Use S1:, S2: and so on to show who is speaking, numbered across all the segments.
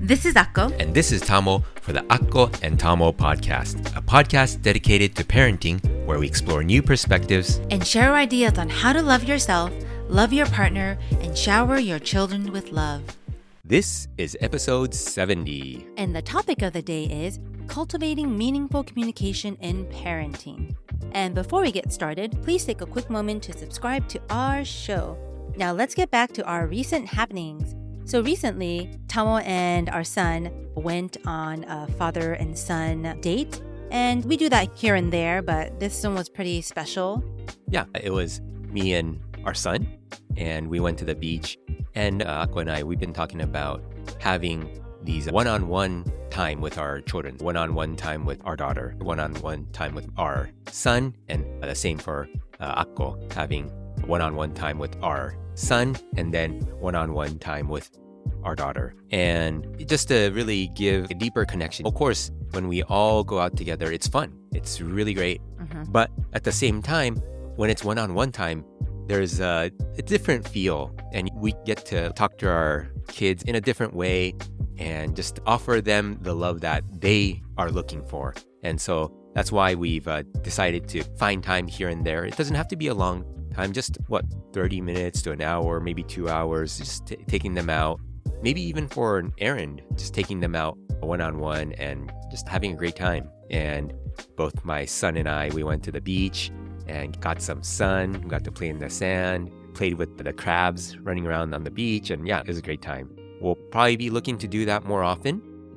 S1: This is Akko.
S2: And this is Tamo for the Akko and Tamo podcast, a podcast dedicated to parenting where we explore new perspectives
S1: and share ideas on how to love yourself, love your partner, and shower your children with love.
S2: This is episode 70.
S1: And the topic of the day is cultivating meaningful communication in parenting. And before we get started, please take a quick moment to subscribe to our show. Now let's get back to our recent happenings. So recently, Tamo and our son went on a father and son date. And we do that here and there, but this one was pretty special.
S2: Yeah, it was me and our son, and we went to the beach. And Akko and I, we've been talking about having these one-on-one time with our children, one-on-one time with our daughter, one-on-one time with our son, and the same for Akko, having one-on-one time with our son, and then one-on-one time with our daughter. And just to really give a deeper connection. Of course, when we all go out together, it's fun. It's really great. But at the same time, when it's one-on-one time, there's a different feel, and we get to talk to our kids in a different way and just offer them the love that they are looking for. And so that's why we've decided to find time here and there. It doesn't have to be a long time, just 30 minutes to an hour, maybe 2 hours, just taking them out, maybe even for an errand, just taking them out one-on-one and just having a great time. And both my son and I, we went to the beach and got some sun, got to play in the sand, played with the crabs running around on the beach, and yeah, it was a great time. We'll probably be looking to do that more often,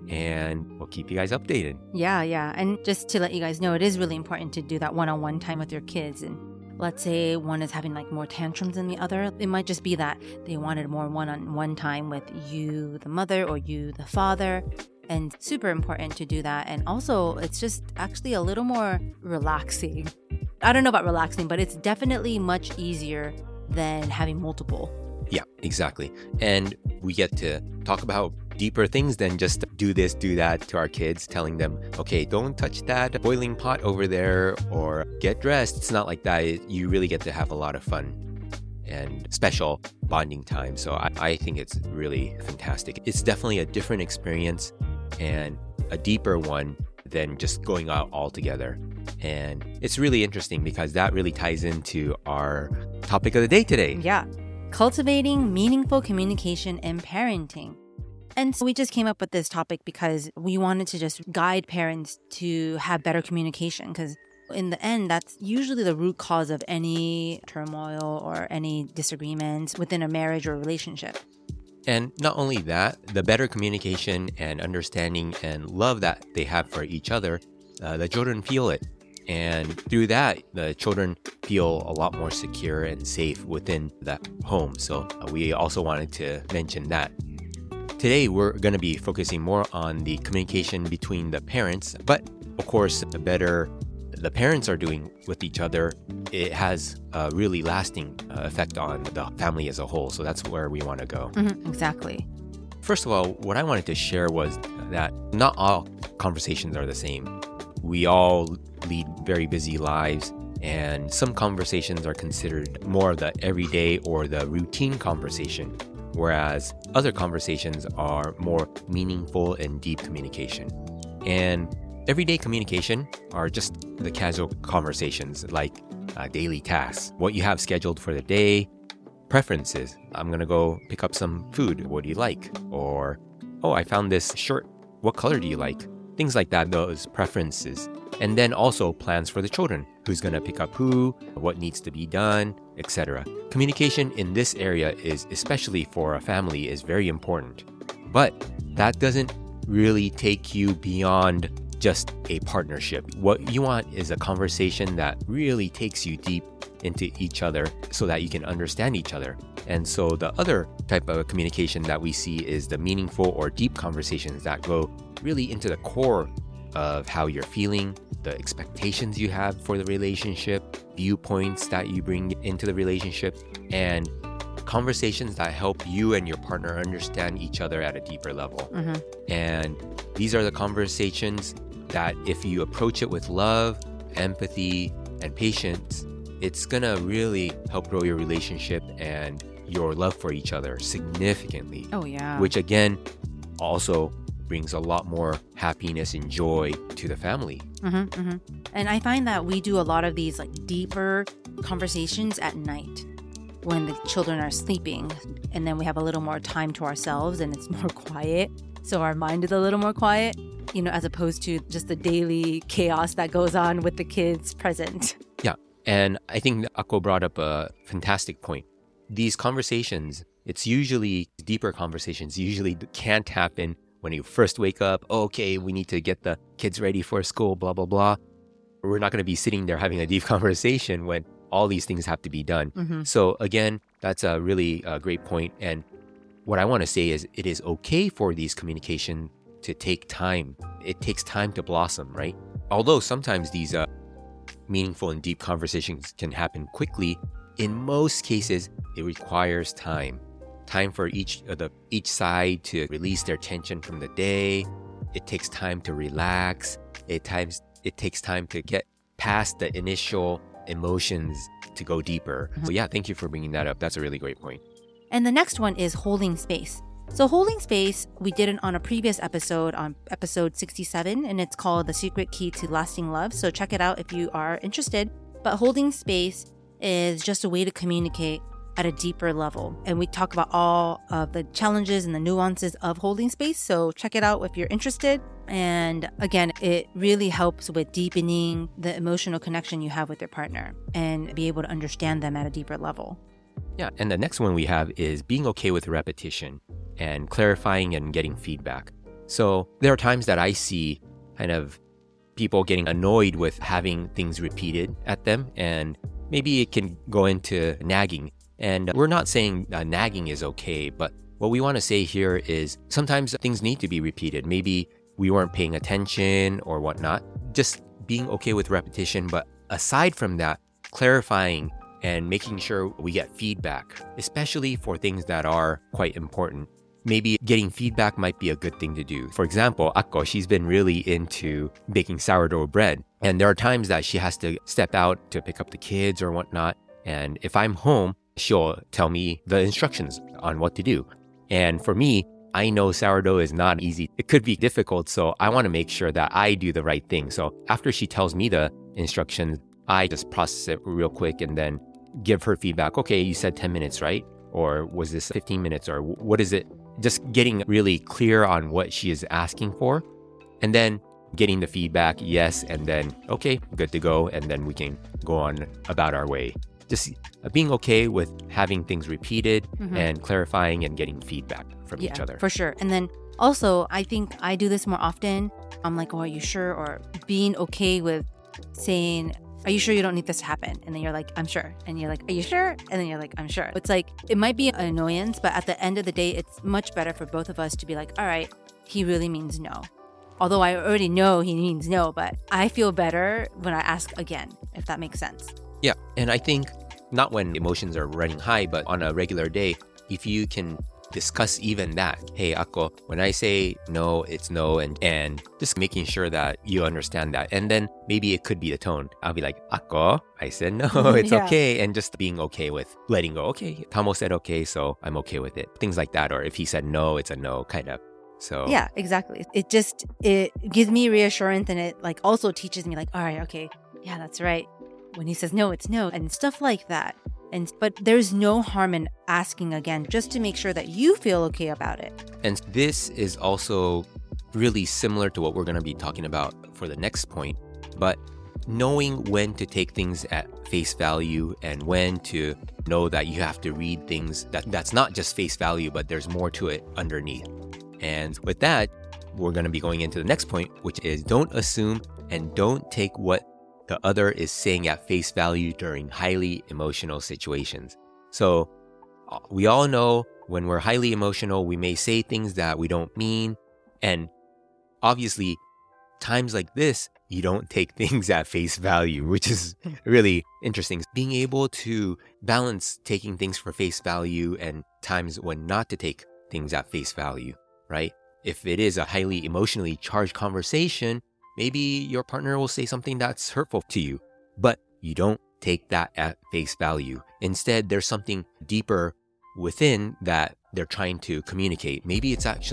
S2: and we'll keep you guys updated.
S1: Yeah. And just to let you guys know, it is really important to do that one-on-one time with your kids. And let's say one is having more tantrums than the other. It might just be that they wanted more one-on-one time with you, the mother, or you, the father. And super important to do that. And also, it's just actually a little more relaxing. I don't know about relaxing, but it's definitely much easier than having multiple.
S2: Yeah, exactly. And we get to talk about deeper things than just do this, do that to our kids, telling them, okay, don't touch that boiling pot over there or get dressed. It's not like that. You really get to have a lot of fun and special bonding time. So I think it's really fantastic. It's definitely a different experience and a deeper one than just going out all together. And it's really interesting because that really ties into our topic of the day today.
S1: Yeah. Cultivating meaningful communication in parenting. And so we just came up with this topic because we wanted to just guide parents to have better communication, because in the end, that's usually the root cause of any turmoil or any disagreements within a marriage or relationship.
S2: And not only that, the better communication and understanding and love that they have for each other, the children feel it. And through that, the children feel a lot more secure and safe within the home. So we also wanted to mention that. Today, we're going to be focusing more on the communication between the parents. But of course, the better the parents are doing with each other, it has a really lasting effect on the family as a whole. So that's where we want to go.
S1: Exactly.
S2: First of all, what I wanted to share was that not all conversations are the same. We all lead very busy lives, and some conversations are considered more of the everyday or the routine conversation, whereas other conversations are more meaningful and deep communication. And everyday communication are just the casual conversations like daily tasks, what you have scheduled for the day, preferences. I'm going to go pick up some food. What do you like? Or, oh, I found this shirt. What color do you like? Things like that, those preferences. And then also plans for the children. Who's going to pick up who, what needs to be done, etc. Communication in this area is, especially for a family, is very important. But that doesn't really take you beyond just a partnership. What you want is a conversation that really takes you deep into each other so that you can understand each other. And so the other type of communication that we see is the meaningful or deep conversations that go really into the core of how you're feeling, the expectations you have for the relationship, viewpoints that you bring into the relationship, and conversations that help you and your partner understand each other at a deeper level. And these are the conversations that if you approach it with love, empathy, and patience, it's gonna really help grow your relationship and your love for each other significantly.
S1: Oh, yeah.
S2: Which again also brings a lot more happiness and joy to the family.
S1: And I find that we do a lot of these like deeper conversations at night when the children are sleeping, and then we have a little more time to ourselves and it's more quiet. So our mind is a little more quiet, as opposed to just the daily chaos that goes on with the kids present.
S2: Yeah. And I think Akko brought up a fantastic point. These conversations, it's usually deeper conversations, usually can't happen when you first wake up. Oh, okay, we need to get the kids ready for school, blah, blah, blah. We're not going to be sitting there having a deep conversation when all these things have to be done. So again, that's a really great point. And what I want to say is it is okay for these communication to take time. It takes time to blossom, right? Although sometimes these meaningful and deep conversations can happen quickly, in most cases, it requires time. Time for each side to release their tension from the day. It takes time to relax. It takes time to get past the initial emotions to go deeper. So yeah, thank you for bringing that up. That's a really great point.
S1: And the next one is holding space. So holding space, we did it on a previous episode, on episode 67, and it's called The Secret Key to Lasting Love. So check it out if you are interested. But holding space is just a way to communicate at a deeper level. And we talk about all of the challenges and the nuances of holding space. So check it out if you're interested. And again, it really helps with deepening the emotional connection you have with your partner and be able to understand them at a deeper level.
S2: Yeah, and the next one we have is being okay with repetition and clarifying and getting feedback. So there are times that I see kind of people getting annoyed with having things repeated at them, and maybe it can go into nagging. And we're not saying nagging is okay, but what we want to say here is sometimes things need to be repeated. Maybe we weren't paying attention or whatnot. Just being okay with repetition. But aside from that, clarifying and making sure we get feedback, especially for things that are quite important. Maybe getting feedback might be a good thing to do. For example, Akko, she's been really into baking sourdough bread. And there are times that she has to step out to pick up the kids or whatnot. And if I'm home, she'll tell me the instructions on what to do. And for me, I know sourdough is not easy. It could be difficult, so I want to make sure that I do the right thing. So after she tells me the instructions, I just process it real quick and then give her feedback. Okay, you said 10 minutes, right? Or was this 15 minutes? Or what is it? Just getting really clear on what she is asking for. And then getting the feedback, yes, and then, okay, good to go. And then we can go on about our way. Just being okay with having things repeated and clarifying and getting feedback from each other.
S1: For sure. And then also, I think I do this more often. I'm like, oh, are you sure? Or being okay with saying, are you sure you don't need this to happen? And then you're like, I'm sure. And you're like, are you sure? And then you're like, I'm sure. It's like, it might be an annoyance, but at the end of the day, it's much better for both of us to be like, all right, he really means no. Although I already know he means no, but I feel better when I ask again, if that makes sense.
S2: Yeah, and I think not when emotions are running high, but on a regular day, if you can discuss even that, hey, Akko, when I say no, it's no, and just making sure that you understand that. And then maybe it could be the tone. I'll be like, Akko, I said no, it's okay. And just being okay with letting go. Okay, Tamo said okay, so I'm okay with it. Things like that. Or if he said no, it's a no, kind of. So
S1: yeah, exactly. It gives me reassurance, and it like also teaches me like, all right, okay, yeah, that's right. When he says no, it's no, and stuff like that. But there's no harm in asking again, just to make sure that you feel okay about it.
S2: And this is also really similar to what we're going to be talking about for the next point. But knowing when to take things at face value and when to know that you have to read things that's not just face value, but there's more to it underneath. And with that, we're going to be going into the next point, which is don't assume and don't take what the other is saying at face value during highly emotional situations. So we all know when we're highly emotional, we may say things that we don't mean. And obviously, times like this, you don't take things at face value, which is really interesting. Being able to balance taking things for face value and times when not to take things at face value, right? If it is a highly emotionally charged conversation, maybe your partner will say something that's hurtful to you, but you don't take that at face value. Instead, there's something deeper within that they're trying to communicate. Maybe it's actually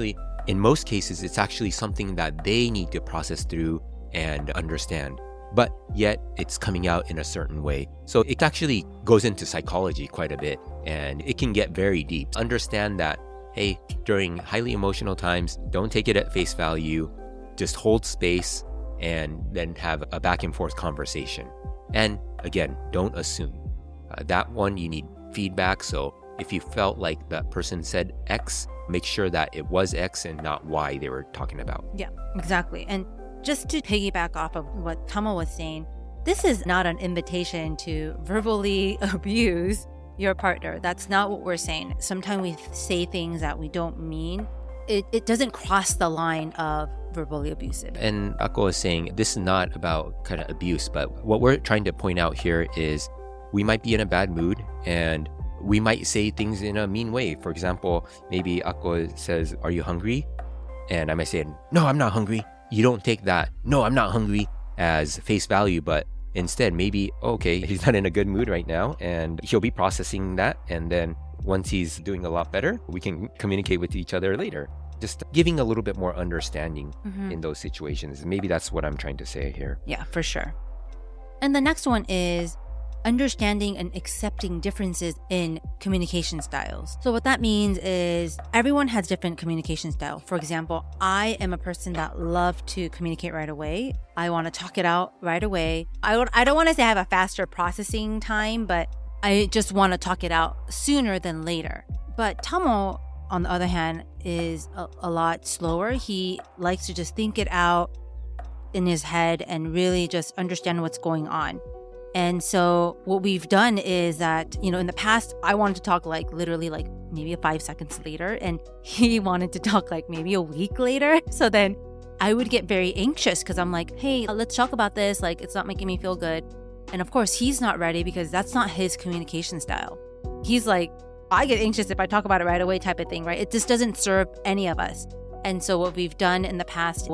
S2: in most cases, it's actually something that they need to process through and understand. But yet it's coming out in a certain way. So it actually goes into psychology quite a bit, and it can get very deep. Understand that, hey, during highly emotional times, don't take it at face value. Just hold space and then have a back and forth conversation. And again, don't assume. That one, you need feedback. So if you felt like that person said X, make sure that it was X and not Y they were talking about.
S1: Yeah, exactly. And just to piggyback off of what Tamo was saying, this is not an invitation to verbally abuse your partner. That's not what we're saying. Sometimes we say things that we don't mean. It doesn't cross the line of verbally abusive.
S2: And Ako is saying this is not about kind of abuse, but what we're trying to point out here is we might be in a bad mood and we might say things in a mean way. For example, maybe Ako says, "Are you hungry?" And I might say, "No, I'm not hungry." You don't take that, "No, I'm not hungry," as face value, but instead maybe, okay, he's not in a good mood right now and he'll be processing that. And then once he's doing a lot better, we can communicate with each other later. Just giving a little bit more understanding in those situations. Maybe that's what I'm trying to say here.
S1: Yeah, for sure. And the next one is understanding and accepting differences in communication styles. So what that means is everyone has different communication style. For example, I am a person that loves to communicate right away. I want to talk it out right away. I don't want to say I have a faster processing time, but I just want to talk it out sooner than later. But Tamo, on the other hand, is a lot slower. He likes to just think it out in his head and really just understand what's going on. And so what we've done is that, in the past, I wanted to talk literally maybe 5 seconds later, and he wanted to talk maybe a week later. So then I would get very anxious because I'm like, hey, let's talk about this. It's not making me feel good. And of course, he's not ready because that's not his communication style. He's like, I get anxious if I talk about it right away type of thing, right? It just doesn't serve any of us. And so what we've done in the past,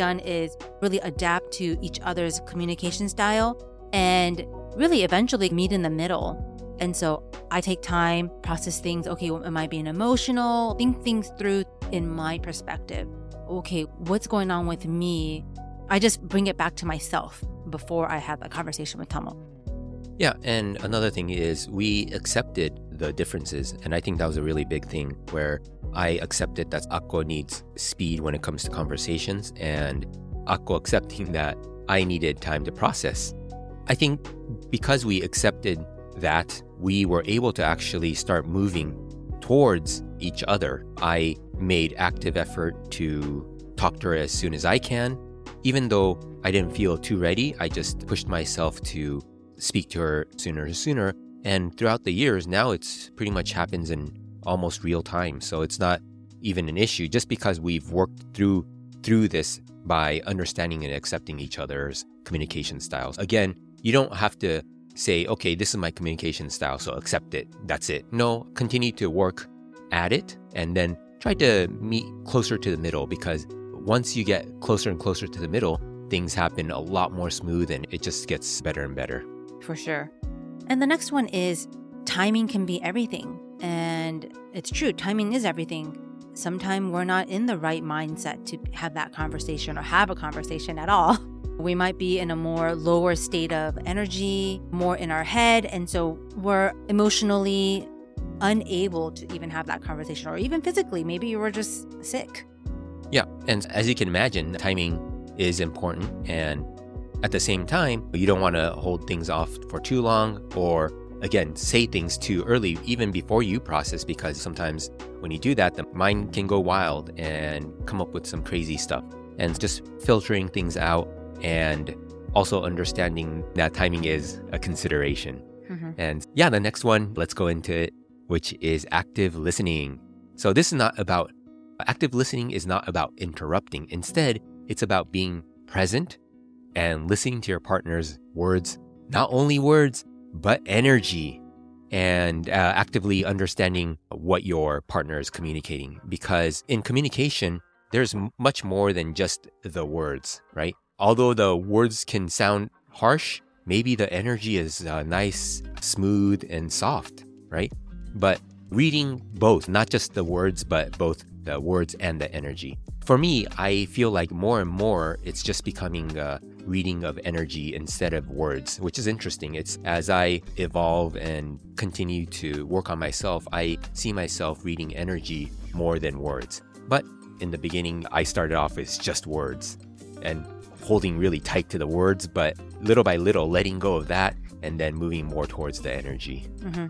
S1: is really adapt to each other's communication style and really eventually meet in the middle. And so I take time, process things. Okay, am I being emotional? Think things through in my perspective. Okay, what's going on with me? I just bring it back to myself before I have a conversation with Tamo.
S2: Yeah, and another thing is we accepted the differences. And I think that was a really big thing where I accepted that Ako needs speed when it comes to conversations and Ako accepting that I needed time to process. I think because we accepted that, we were able to actually start moving towards each other. I made active effort to talk to her as soon as I can. Even though I didn't feel too ready, I just pushed myself to speak to her sooner. And throughout the years, now it's pretty much happens in almost real time. So it's not even an issue just because we've worked through this by understanding and accepting each other's communication styles. Again, you don't have to say, okay, this is my communication style, so accept it. That's it. No, continue to work at it and then try to meet closer to the middle, because once you get closer and closer to the middle, things happen a lot more smooth and it just gets better and better.
S1: For sure. And the next one is timing can be everything. And it's true, timing is everything. Sometimes we're not in the right mindset to have that conversation or have a conversation at all. We might be in a more lower state of energy, more in our head. And so we're emotionally unable to even have that conversation, or even physically. Maybe you were just sick.
S2: Yeah. And as you can imagine, timing is important. And at the same time, you don't want to hold things off for too long or, again, say things too early, even before you process, because sometimes when you do that, the mind can go wild and come up with some crazy stuff. And just filtering things out and also understanding that timing is a consideration. Mm-hmm. And yeah, the next one, let's go into it, which is active listening. So active listening is not about interrupting. Instead, it's about being present and listening to your partner's words, not only words, but energy, and actively understanding what your partner is communicating. Because in communication, there's much more than just the words, right? Although the words can sound harsh, maybe the energy is nice, smooth, and soft, right? But reading both, not just the words, but both the words and the energy. For me, I feel like more and more it's just becoming a reading of energy instead of words, which is interesting. It's as I evolve and continue to work on myself, I see myself reading energy more than words. But in the beginning, I started off as just words and holding really tight to the words, but little by little letting go of that and then moving more towards the energy.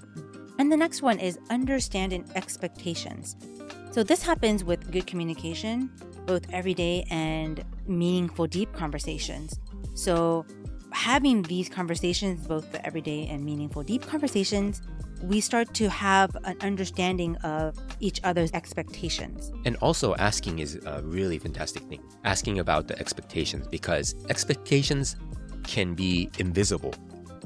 S1: And the next one is understanding expectations. So this happens with good communication, both everyday and meaningful, deep conversations. So having these conversations, both the everyday and meaningful, deep conversations, we start to have an understanding of each other's expectations.
S2: And also asking is a really fantastic thing. Asking about the expectations, because expectations can be invisible.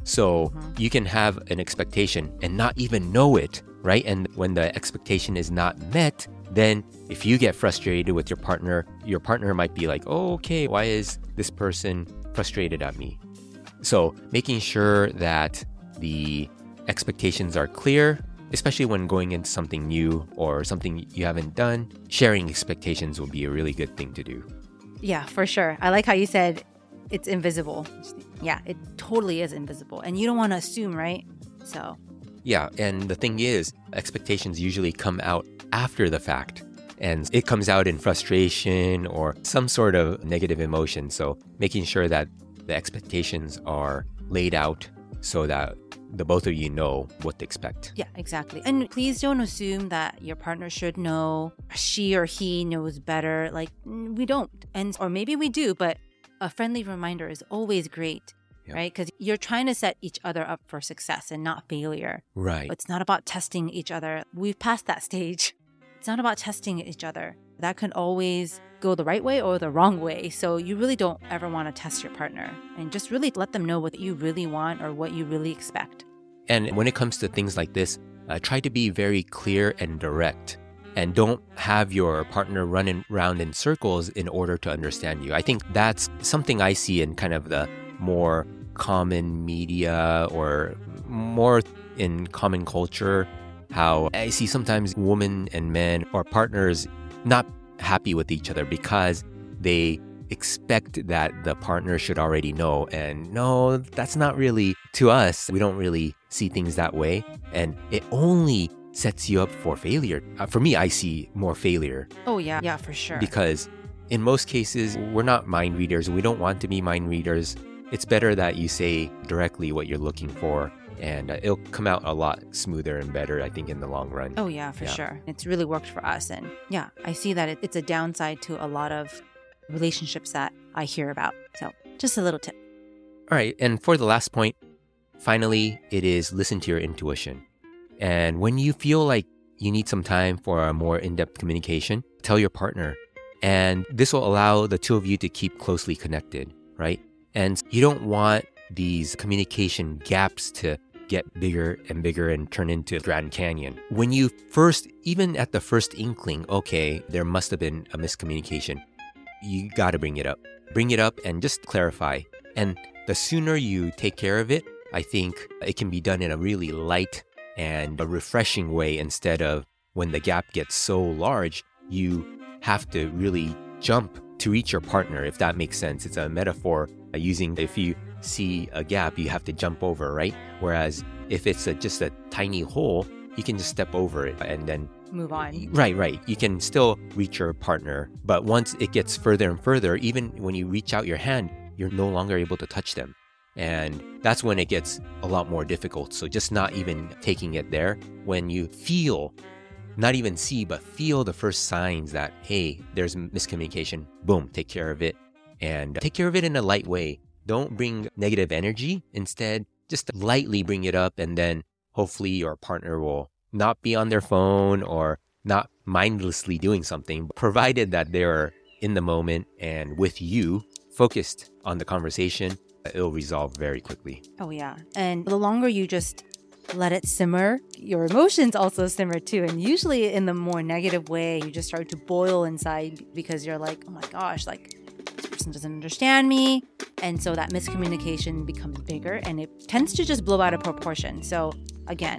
S2: So you can have an expectation and not even know it, right? And when the expectation is not met, then if you get frustrated with your partner might be like, oh, okay, why is this person frustrated at me? So making sure that the expectations are clear, especially when going into something new or something you haven't done, sharing expectations will be a really good thing to do.
S1: Yeah, for sure. I like how you said it's invisible. Yeah, it totally is invisible. And you don't want to assume, right? So.
S2: Yeah, and the thing is, expectations usually come out after the fact. And it comes out in frustration or some sort of negative emotion. So making sure that the expectations are laid out so that the both of you know what to expect.
S1: Yeah, exactly. And please don't assume that your partner should know, she or he knows better. Like, we don't. Or maybe we do, but a friendly reminder is always great, right? Because you're trying to set each other up for success and not failure.
S2: Right.
S1: It's not about testing each other. We've passed that stage. It's not about testing each other. That can always go the right way or the wrong way. So you really don't ever want to test your partner, and just really let them know what you really want or what you really expect.
S2: And when it comes to things like this, try to be very clear and direct, and don't have your partner running around in circles in order to understand you. I think that's something I see in kind of the more common media or more in common culture, how I see sometimes women and men or partners not happy with each other because they expect that the partner should already know. And no, that's not really, to us, we don't really see things that way. And it only sets you up for failure. For me, I see more failure.
S1: Oh, yeah. Yeah, for sure.
S2: Because in most cases, we're not mind readers. We don't want to be mind readers. It's better that you say directly what you're looking for, and it'll come out a lot smoother and better, I think, in the long run.
S1: Oh, yeah, for sure. It's really worked for us. And yeah, I see that it's a downside to a lot of relationships that I hear about. So just a little tip.
S2: All right. And for the last point, finally, it is listen to your intuition. And when you feel like you need some time for a more in-depth communication, tell your partner. And this will allow the two of you to keep closely connected, right? And you don't want these communication gaps to get bigger and bigger and turn into Grand Canyon. When you first, even at the first inkling, okay, there must have been a miscommunication, you got to bring it up. Bring it up and just clarify. And the sooner you take care of it, I think it can be done in a really light and a refreshing way, instead of when the gap gets so large, you have to really jump to reach your partner, if that makes sense. It's a metaphor using, if you see a gap, you have to jump over, right? Whereas if it's just a tiny hole, you can just step over it and then
S1: move on.
S2: Right. You can still reach your partner. But once it gets further and further, even when you reach out your hand, you're no longer able to touch them. And that's when it gets a lot more difficult. So just not even taking it there. When you feel, not even see, but feel the first signs that, hey, there's miscommunication, boom, take care of it. And take care of it in a light way. Don't bring negative energy. Instead, just lightly bring it up, and then hopefully your partner will not be on their phone or not mindlessly doing something, provided that they're in the moment and with you, focused on the conversation. It'll resolve very quickly.
S1: Oh, yeah. And the longer you just let it simmer, your emotions also simmer too. And usually in the more negative way, you just start to boil inside because you're like, oh my gosh, like this person doesn't understand me. And so that miscommunication becomes bigger and it tends to just blow out of proportion. So again,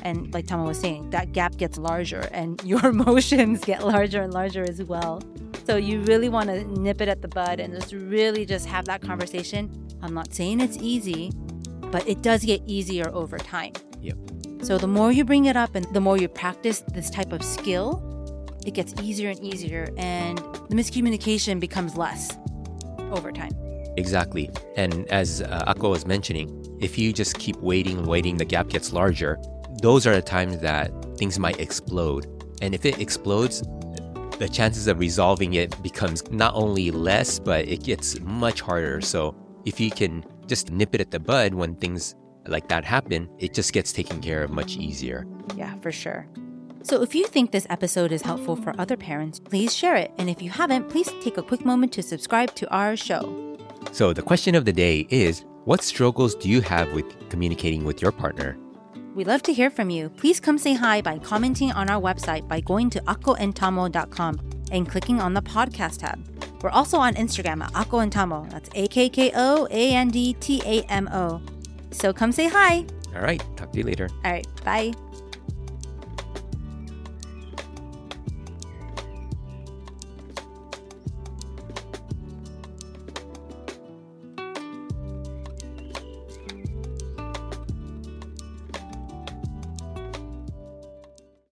S1: And like Tama was saying, that gap gets larger and your emotions get larger and larger as well. So you really want to nip it at the bud and just have that conversation. I'm not saying it's easy, but it does get easier over time.
S2: Yep.
S1: So the more you bring it up and the more you practice this type of skill, it gets easier and easier, and the miscommunication becomes less over time.
S2: Exactly. And as Ako was mentioning, if you just keep waiting, the gap gets larger, those are the times that things might explode. And if it explodes, the chances of resolving it becomes not only less, but it gets much harder. So if you can just nip it at the bud when things like that happen, it just gets taken care of much easier.
S1: Yeah, for sure. So if you think this episode is helpful for other parents, please share it. And if you haven't, please take a quick moment to subscribe to our show.
S2: So the question of the day is, what struggles do you have with communicating with your partner?
S1: We'd love to hear from you. Please come say hi by commenting on our website by going to akoandtamo.com and clicking on the podcast tab. We're also on Instagram at Ako and Tamo. That's AKKOANDTAMO. So come say hi.
S2: All right. Talk to you later.
S1: All right. Bye.